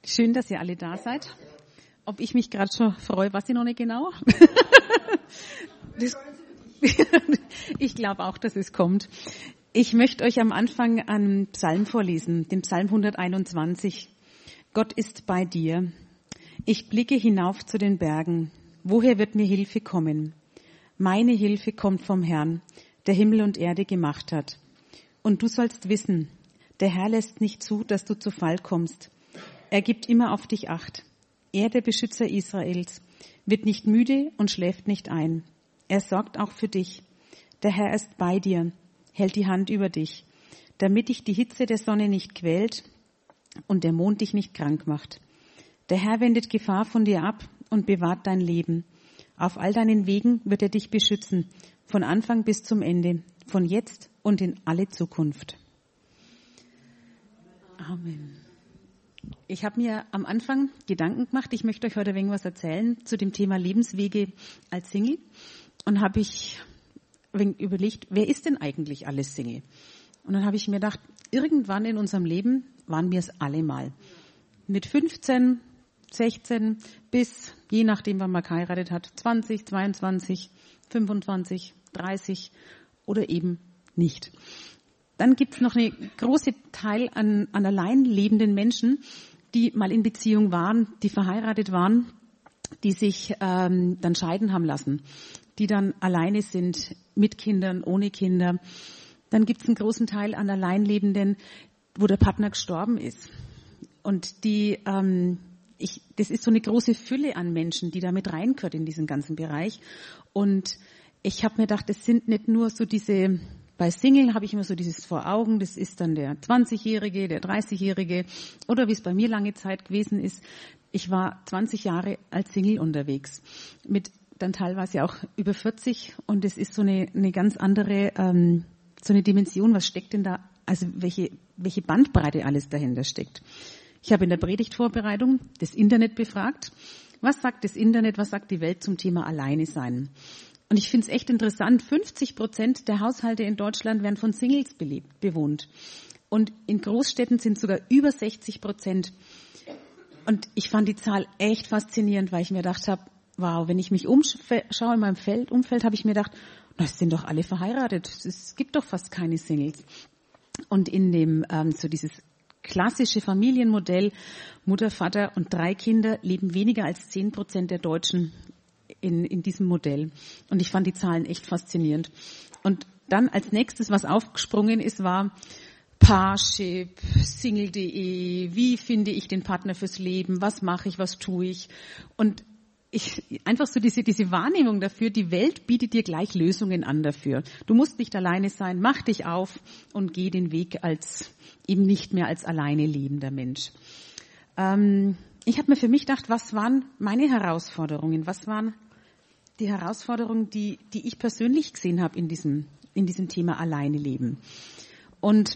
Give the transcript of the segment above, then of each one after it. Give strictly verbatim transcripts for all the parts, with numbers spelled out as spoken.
Schön, dass ihr alle da seid. Ob ich mich gerade schon freue, weiß ich noch nicht genau. Das, ich glaube auch, dass es kommt. Ich möchte euch am Anfang einen Psalm vorlesen, den Psalm hunderteinundzwanzig. Gott ist bei dir. Ich blicke hinauf zu den Bergen. Woher wird mir Hilfe kommen? Meine Hilfe kommt vom Herrn, der Himmel und Erde gemacht hat. Und du sollst wissen, der Herr lässt nicht zu, dass du zu Fall kommst. Er gibt immer auf dich Acht. Er, der Beschützer Israels, wird nicht müde und schläft nicht ein. Er sorgt auch für dich. Der Herr ist bei dir, hält die Hand über dich, damit dich die Hitze der Sonne nicht quält und der Mond dich nicht krank macht. Der Herr wendet Gefahr von dir ab und bewahrt dein Leben. Auf all deinen Wegen wird er dich beschützen, von Anfang bis zum Ende, von jetzt und in alle Zukunft. Amen. Ich habe mir am Anfang Gedanken gemacht, ich möchte euch heute ein wenig was erzählen zu dem Thema Lebenswege als Single. Und habe ich ein wenig überlegt, wer ist denn eigentlich alles Single? Und dann habe ich mir gedacht, irgendwann in unserem Leben waren wir es alle mal. Mit fünfzehn, sechzehn bis, je nachdem wann man geheiratet hat, zwanzig, zweiundzwanzig, fünfundzwanzig, dreißig oder eben nicht. Dann gibt es noch eine große Teil an, an allein lebenden Menschen, die mal in Beziehung waren, die verheiratet waren, die sich ähm, dann scheiden haben lassen, die dann alleine sind, mit Kindern, ohne Kinder. Dann gibt es einen großen Teil an Alleinlebenden, wo der Partner gestorben ist. Und die, ähm, ich, das ist so eine große Fülle an Menschen, die da mit reingehört in diesen ganzen Bereich. Und ich habe mir gedacht, das sind nicht nur so diese... Bei Single habe ich immer so dieses vor Augen, das ist dann der zwanzigjährige, der dreißigjährige oder wie es bei mir lange Zeit gewesen ist. Ich war zwanzig Jahre als Single unterwegs, mit dann teilweise auch über vierzig und es ist so eine, eine ganz andere, ähm, so eine Dimension, was steckt denn da, also welche, welche Bandbreite alles dahinter steckt. Ich habe in der Predigtvorbereitung das Internet befragt. Was sagt das Internet, was sagt die Welt zum Thema Alleine sein? Und ich finde es echt interessant, fünfzig Prozent der Haushalte in Deutschland werden von Singles belebt, bewohnt. Und in Großstädten sind sogar über sechzig Prozent. Und ich fand die Zahl echt faszinierend, weil ich mir gedacht habe, wow, wenn ich mich umschaue in meinem Feld, Umfeld, habe ich mir gedacht, das sind doch alle verheiratet. Es gibt doch fast keine Singles. Und in dem, ähm, so dieses klassische Familienmodell, Mutter, Vater und drei Kinder, leben weniger als zehn Prozent der Deutschen in, in diesem Modell. Und ich fand die Zahlen echt faszinierend. Und dann als nächstes, was aufgesprungen ist, war Parship, Single punkt de, wie finde ich den Partner fürs Leben, was mache ich, was tue ich. Und ich, einfach so diese, diese Wahrnehmung dafür, die Welt bietet dir gleich Lösungen an dafür. Du musst nicht alleine sein, mach dich auf und geh den Weg als, eben nicht mehr als alleine lebender Mensch. Ähm, ich habe mir für mich gedacht, was waren meine Herausforderungen, was waren die Herausforderungen, die, die ich persönlich gesehen habe in diesem, in diesem Thema alleine leben. Und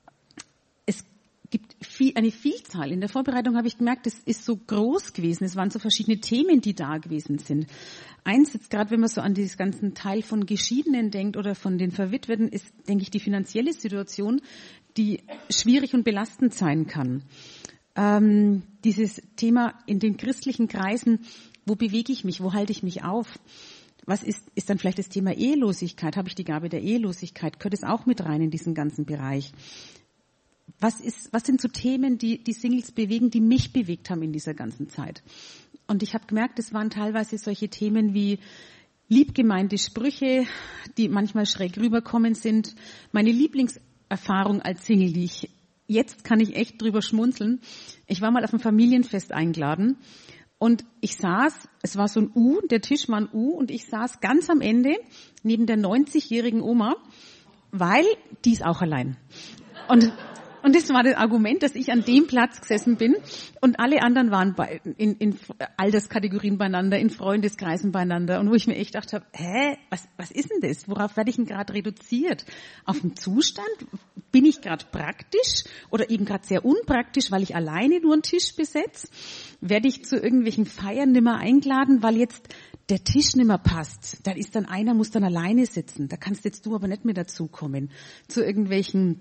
es gibt viel, eine Vielzahl. In der Vorbereitung habe ich gemerkt, es ist so groß gewesen. Es waren so verschiedene Themen, die da gewesen sind. Eins, jetzt gerade wenn man so an dieses ganzen Teil von Geschiedenen denkt oder von den Verwitweten, ist, denke ich, die finanzielle Situation, die schwierig und belastend sein kann. Ähm, dieses Thema in den christlichen Kreisen, wo bewege ich mich, wo halte ich mich auf? Was ist, ist dann vielleicht das Thema Ehelosigkeit? Habe ich die Gabe der Ehelosigkeit? Gehört es auch mit rein in diesen ganzen Bereich? Was ist, was sind so Themen, die die Singles bewegen, die mich bewegt haben in dieser ganzen Zeit? Und ich habe gemerkt, es waren teilweise solche Themen wie liebgemeinte Sprüche, die manchmal schräg rüberkommen sind. Meine Lieblingserfahrung als Single, die ich, jetzt kann ich echt drüber schmunzeln. Ich war mal auf ein Familienfest eingeladen. Und ich saß, es war so ein U, der Tisch war ein U und ich saß ganz am Ende neben der neunzigjährigen Oma, weil die ist auch allein. Und Und das war das Argument, dass ich an dem Platz gesessen bin und alle anderen waren bei, in, in Alterskategorien beieinander, in Freundeskreisen beieinander. Und wo ich mir echt gedacht habe, hä, was, was ist denn das? Worauf werde ich denn gerade reduziert? Auf den Zustand? Bin ich gerade praktisch oder eben gerade sehr unpraktisch, weil ich alleine nur einen Tisch besetze? Werde ich zu irgendwelchen Feiern nimmer eingeladen, weil jetzt der Tisch nimmer passt? Da ist dann einer, muss dann alleine sitzen. Da kannst jetzt du aber nicht mehr dazukommen. Zu irgendwelchen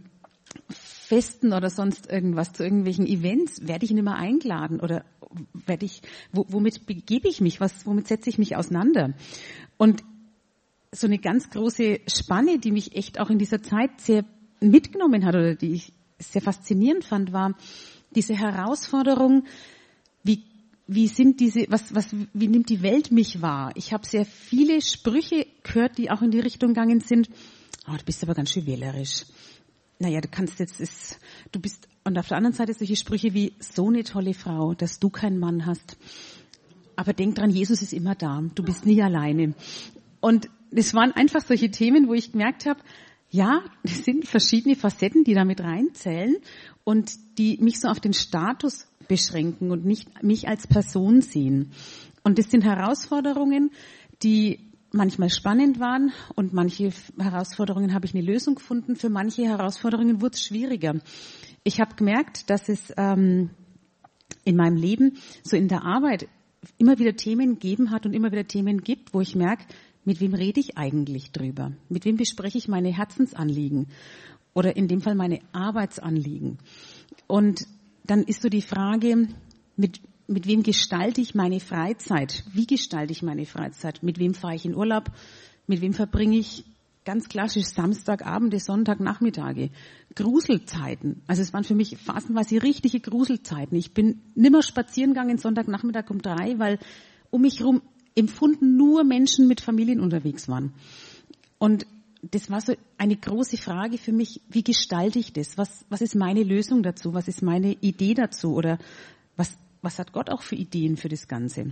Festen oder sonst irgendwas, zu irgendwelchen Events, werde ich nicht mehr eingeladen oder werde ich, wo, womit begebe ich mich, was, womit setze ich mich auseinander? Und so eine ganz große Spanne, die mich echt auch in dieser Zeit sehr mitgenommen hat oder die ich sehr faszinierend fand, war diese Herausforderung, wie wie sind diese, was was wie nimmt die Welt mich wahr? Ich habe sehr viele Sprüche gehört, die auch in die Richtung gegangen sind. Oh, du bist aber ganz schön wählerisch. Naja, du kannst jetzt, ist, du bist, und auf der anderen Seite solche Sprüche wie, so eine tolle Frau, dass du keinen Mann hast. Aber denk dran, Jesus ist immer da, du bist nie alleine. Und das waren einfach solche Themen, wo ich gemerkt habe, ja, das sind verschiedene Facetten, die da mit reinzählen und die mich so auf den Status beschränken und nicht mich als Person sehen. Und das sind Herausforderungen, die manchmal spannend waren und manche Herausforderungen habe ich eine Lösung gefunden. Für manche Herausforderungen wurde es schwieriger. Ich habe gemerkt, dass es ähm, in meinem Leben, so in der Arbeit, immer wieder Themen gegeben hat und immer wieder Themen gibt, wo ich merke, mit wem rede ich eigentlich drüber? Mit wem bespreche ich meine Herzensanliegen? Oder in dem Fall meine Arbeitsanliegen? Und dann ist so die Frage, mit Mit wem gestalte ich meine Freizeit? Wie gestalte ich meine Freizeit? Mit wem fahre ich in Urlaub? Mit wem verbringe ich ganz klassisch Samstagabende, Sonntagnachmittage? Gruselzeiten. Also es waren für mich phasenweise richtige Gruselzeiten. Ich bin nimmer spazieren gegangen Sonntagnachmittag um drei, weil um mich herum empfunden nur Menschen mit Familien unterwegs waren. Und das war so eine große Frage für mich, wie gestalte ich das? Was, was ist meine Lösung dazu? Was ist meine Idee dazu? Oder was Was hat Gott auch für Ideen für das Ganze?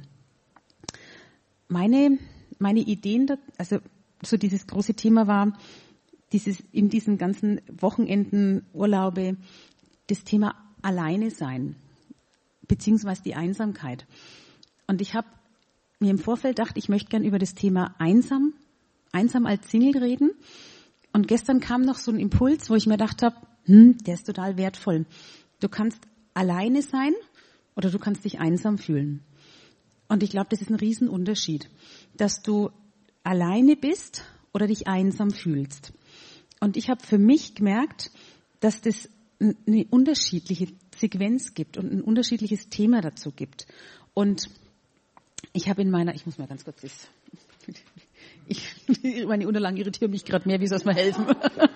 Meine, meine Ideen, also so dieses große Thema war, dieses, in diesen ganzen Wochenenden, Urlaube, das Thema Alleine sein, beziehungsweise die Einsamkeit. Und ich habe mir im Vorfeld gedacht, ich möchte gern über das Thema einsam, einsam als Single reden. Und gestern kam noch so ein Impuls, wo ich mir gedacht habe, hm, der ist total wertvoll. Du kannst alleine sein, oder du kannst dich einsam fühlen. Und ich glaube, das ist ein Riesenunterschied, dass du alleine bist oder dich einsam fühlst. Und ich habe für mich gemerkt, dass das eine unterschiedliche Sequenz gibt und ein unterschiedliches Thema dazu gibt. Und ich habe in meiner, ich muss mal ganz kurz das, ich, meine Unterlagen irritieren mich gerade mehr, wie soll es mir helfen?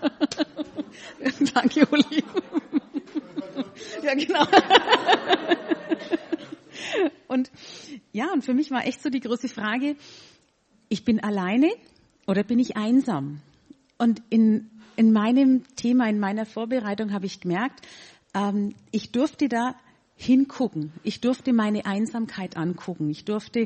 Danke, Uli. Ja, genau. Und ja, und für mich war echt so die große Frage, ich bin alleine oder bin ich einsam? Und in, in meinem Thema, in meiner Vorbereitung habe ich gemerkt, ähm, ich durfte da hingucken. Ich durfte meine Einsamkeit angucken. Ich durfte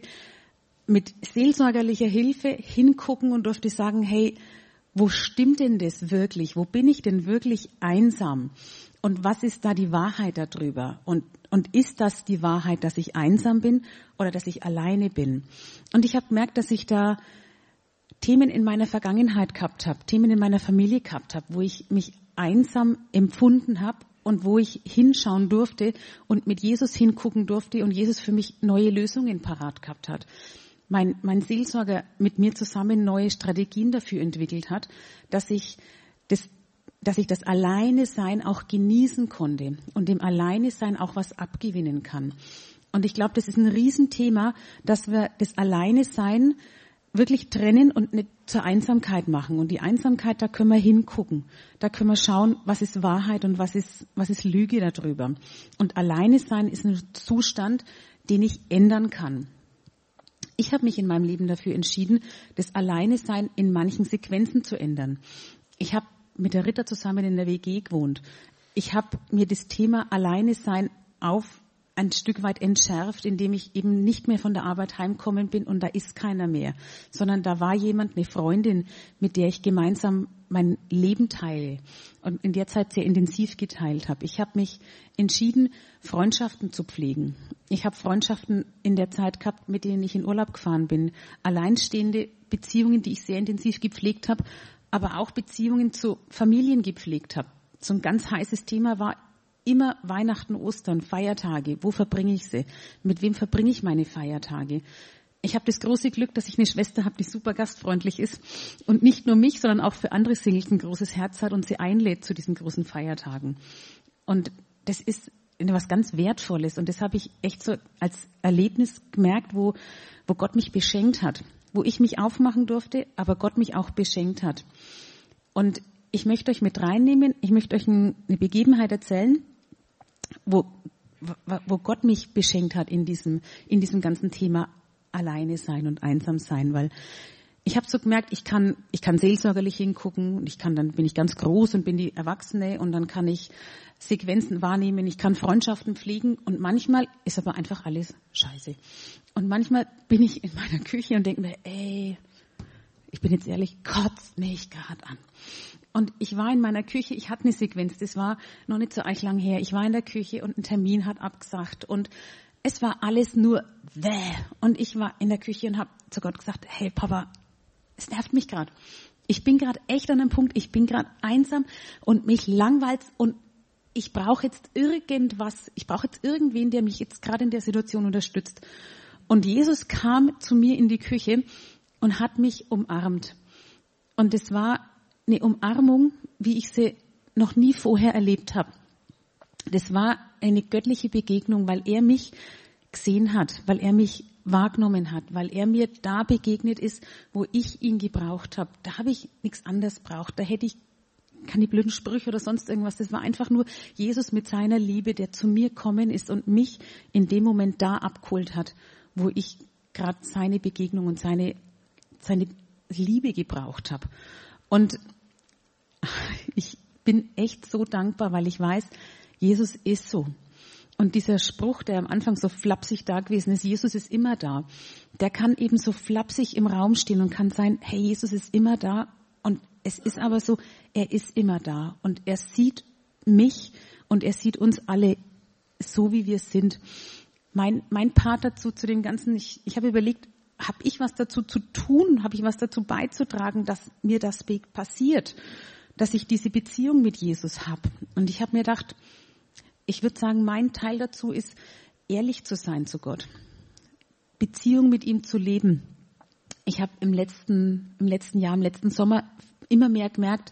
mit seelsorgerlicher Hilfe hingucken und durfte sagen, hey, wo stimmt denn das wirklich? Wo bin ich denn wirklich einsam? Und was ist da die Wahrheit darüber? Und, und ist das die Wahrheit, dass ich einsam bin oder dass ich alleine bin? Und ich habe gemerkt, dass ich da Themen in meiner Vergangenheit gehabt habe, Themen in meiner Familie gehabt habe, wo ich mich einsam empfunden habe und wo ich hinschauen durfte und mit Jesus hingucken durfte und Jesus für mich neue Lösungen parat gehabt hat. Mein, mein Seelsorger mit mir zusammen neue Strategien dafür entwickelt hat, dass ich das dass ich das Alleine-Sein auch genießen konnte und dem Alleine-Sein auch was abgewinnen kann. Und ich glaube, das ist ein Riesenthema, dass wir das Alleine-Sein wirklich trennen und nicht zur Einsamkeit machen. Und die Einsamkeit, da können wir hingucken. Da können wir schauen, was ist Wahrheit und was ist, was ist Lüge darüber. Und Alleine-Sein ist ein Zustand, den ich ändern kann. Ich habe mich in meinem Leben dafür entschieden, das Alleine-Sein in manchen Sequenzen zu ändern. Ich habe mit der Ritter zusammen in der W G gewohnt. Ich habe mir das Thema Alleine sein auf ein Stück weit entschärft, indem ich eben nicht mehr von der Arbeit heimgekommen bin und da ist keiner mehr, sondern da war jemand, eine Freundin, mit der ich gemeinsam mein Leben teile und in der Zeit sehr intensiv geteilt habe. Ich habe mich entschieden, Freundschaften zu pflegen. Ich habe Freundschaften in der Zeit gehabt, mit denen ich in Urlaub gefahren bin. Alleinstehende Beziehungen, die ich sehr intensiv gepflegt habe, aber auch Beziehungen zu Familien gepflegt habe. So ein ganz heißes Thema war immer Weihnachten, Ostern, Feiertage. Wo verbringe ich sie? Mit wem verbringe ich meine Feiertage? ich habe das große Glück, dass ich eine Schwester habe, die super gastfreundlich ist und nicht nur mich, sondern auch für andere Singles ein großes Herz hat und sie einlädt zu diesen großen Feiertagen. Und das ist was ganz Wertvolles und das habe ich echt so als Erlebnis gemerkt, wo, wo Gott mich beschenkt hat, wo ich mich aufmachen durfte, aber Gott mich auch beschenkt hat. Und ich möchte euch mit reinnehmen, ich möchte euch eine Begebenheit erzählen, wo, wo Gott mich beschenkt hat in diesem, in diesem ganzen Thema alleine sein und einsam sein, weil ich habe so gemerkt, ich kann, ich kann seelsorgerlich hingucken und ich kann, dann bin ich ganz groß und bin die Erwachsene und dann kann ich Sequenzen wahrnehmen, ich kann Freundschaften pflegen und manchmal ist aber einfach alles scheiße. Und manchmal bin ich in meiner Küche und denke mir, ey, ich bin jetzt ehrlich, kotzt mich gerade an. Und ich war in meiner Küche, ich hatte eine Sequenz, das war noch nicht so arg lang her, ich war in der Küche und ein Termin hat abgesagt und es war alles nur wäh. Und ich war in der Küche und habe zu Gott gesagt, hey Papa, es nervt mich gerade. Ich bin gerade echt an einem Punkt, ich bin gerade einsam und mich langweilt und ich brauche jetzt irgendwas, ich brauche jetzt irgendwen, der mich jetzt gerade in der Situation unterstützt. Und Jesus kam zu mir in die Küche und hat mich umarmt. Und es war eine Umarmung, wie ich sie noch nie vorher erlebt habe. Das war eine göttliche Begegnung, weil er mich gesehen hat, weil er mich wahrgenommen hat, weil er mir da begegnet ist, wo ich ihn gebraucht habe. Da habe ich nichts anderes braucht. Da hätte ich keine blöden Sprüche oder sonst irgendwas. Das war einfach nur Jesus mit seiner Liebe, der zu mir gekommen ist und mich in dem Moment da abgeholt hat, wo ich gerade seine Begegnung und seine, seine Liebe gebraucht habe. Und ich bin echt so dankbar, weil ich weiß, Jesus ist so. Und dieser Spruch, der am Anfang so flapsig da gewesen ist, Jesus ist immer da, der kann eben so flapsig im Raum stehen und kann sein, hey, Jesus ist immer da. Und es ist aber so, er ist immer da. Und er sieht mich und er sieht uns alle so, wie wir sind. Mein, mein Part dazu, zu dem Ganzen, ich, ich habe überlegt, habe ich was dazu zu tun, habe ich was dazu beizutragen, dass mir das passiert, dass ich diese Beziehung mit Jesus habe. Und ich habe mir gedacht, ich würde sagen, mein Teil dazu ist, ehrlich zu sein zu Gott, Beziehung mit ihm zu leben. Ich habe im letzten, im letzten Jahr, im letzten Sommer immer mehr gemerkt,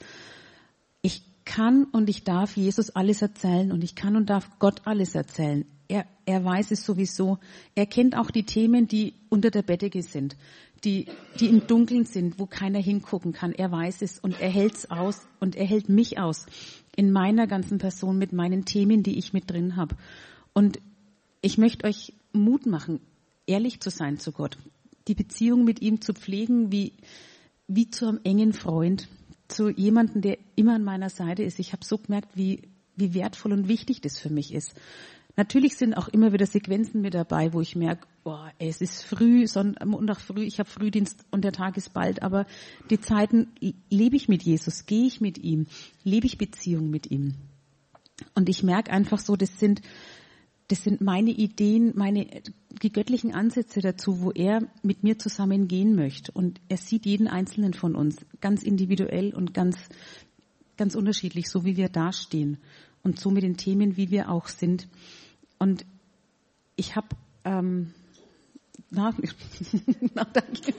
ich kann und ich darf Jesus alles erzählen und ich kann und darf Gott alles erzählen. Er, er weiß es sowieso. Er kennt auch die Themen, die unter der Bettdecke sind, die, die im Dunkeln sind, wo keiner hingucken kann. Er weiß es und er hält es aus und er hält mich aus in meiner ganzen Person mit meinen Themen, die ich mit drin habe. Und ich möchte euch Mut machen, ehrlich zu sein zu Gott, die Beziehung mit ihm zu pflegen, wie, wie zu einem engen Freund, zu jemandem, der immer an meiner Seite ist. Ich habe so gemerkt, wie, wie wertvoll und wichtig das für mich ist. Natürlich sind auch immer wieder Sequenzen mit dabei, wo ich merke, boah, es ist früh, Montag früh, ich habe Frühdienst und der Tag ist bald, aber die Zeiten lebe ich mit Jesus, gehe ich mit ihm, lebe ich Beziehung mit ihm. Und ich merke einfach so, das sind, das sind meine Ideen, meine, die göttlichen Ansätze dazu, wo er mit mir zusammen gehen möchte. Und er sieht jeden Einzelnen von uns ganz individuell und ganz, ganz unterschiedlich, so wie wir dastehen. Und so mit den Themen, wie wir auch sind. Und ich habe, ähm, na, na, danke.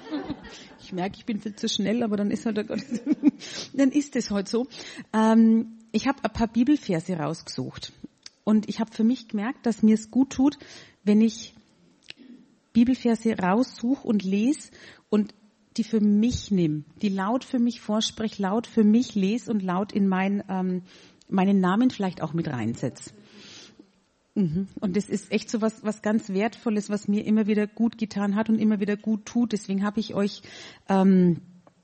Ich merke, ich bin viel zu schnell, aber dann ist halt der Gott, dann ist es heute so. Ähm, ich habe ein paar Bibelverse rausgesucht. Und ich habe für mich gemerkt, dass mir es gut tut, wenn ich Bibelverse raussuche und lese und die für mich nehme, die laut für mich vorspreche, laut für mich lese und laut in mein, ähm, meinen Namen vielleicht auch mit reinsetze. Mhm. Und das ist echt so was, was ganz Wertvolles, was mir immer wieder gut getan hat und immer wieder gut tut. Deswegen habe ich euch ähm,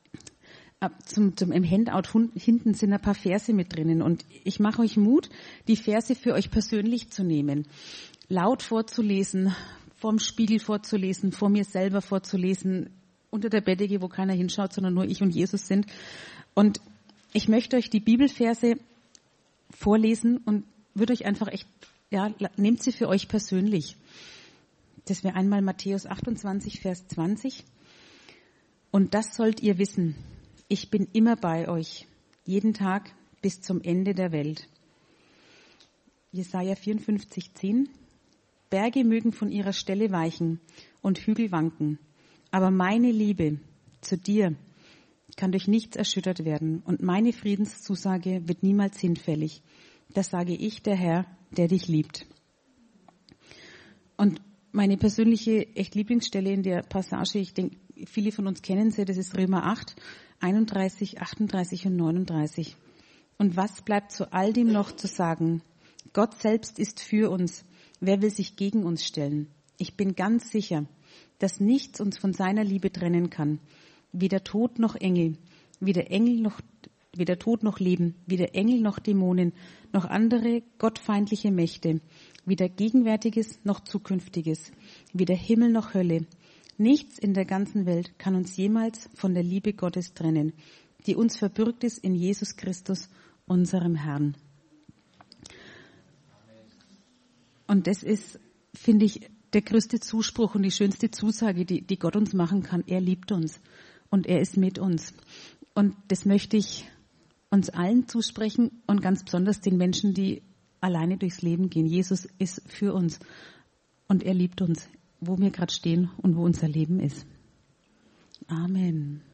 zum, zum im Handout hinten sind ein paar Verse mit drinnen. Und ich mache euch Mut, die Verse für euch persönlich zu nehmen, laut vorzulesen, vorm Spiegel vorzulesen, vor mir selber vorzulesen, unter der Bettdecke, wo keiner hinschaut, sondern nur ich und Jesus sind. Und ich möchte euch die Bibelverse vorlesen und würde euch einfach echt, ja, nehmt sie für euch persönlich. Das wäre einmal Matthäus achtundzwanzig, Vers zwanzig. Und das sollt ihr wissen. Ich bin immer bei euch, jeden Tag bis zum Ende der Welt. Jesaja vierundfünfzig, zehn. Berge mögen von ihrer Stelle weichen und Hügel wanken. Aber meine Liebe zu dir kann durch nichts erschüttert werden und meine Friedenszusage wird niemals hinfällig. Das sage ich, der Herr, der dich liebt. Und meine persönliche echt Lieblingsstelle in der Passage, ich denke, viele von uns kennen sie, das ist Römer acht, einunddreißig, achtunddreißig und neununddreißig. Und was bleibt zu all dem noch zu sagen? Gott selbst ist für uns. Wer will sich gegen uns stellen? Ich bin ganz sicher, dass nichts uns von seiner Liebe trennen kann. Weder Tod noch Engel, weder Engel noch, weder Tod noch Leben, weder Engel noch Dämonen, noch andere gottfeindliche Mächte, weder Gegenwärtiges noch Zukünftiges, weder Himmel noch Hölle. Nichts in der ganzen Welt kann uns jemals von der Liebe Gottes trennen, die uns verbürgt ist in Jesus Christus, unserem Herrn. Und das ist, finde ich, der größte Zuspruch und die schönste Zusage, die, die Gott uns machen kann. Er liebt uns und er ist mit uns. Und das möchte ich uns allen zusprechen und ganz besonders den Menschen, die alleine durchs Leben gehen. Jesus ist für uns und er liebt uns, wo wir gerade stehen und wo unser Leben ist. Amen.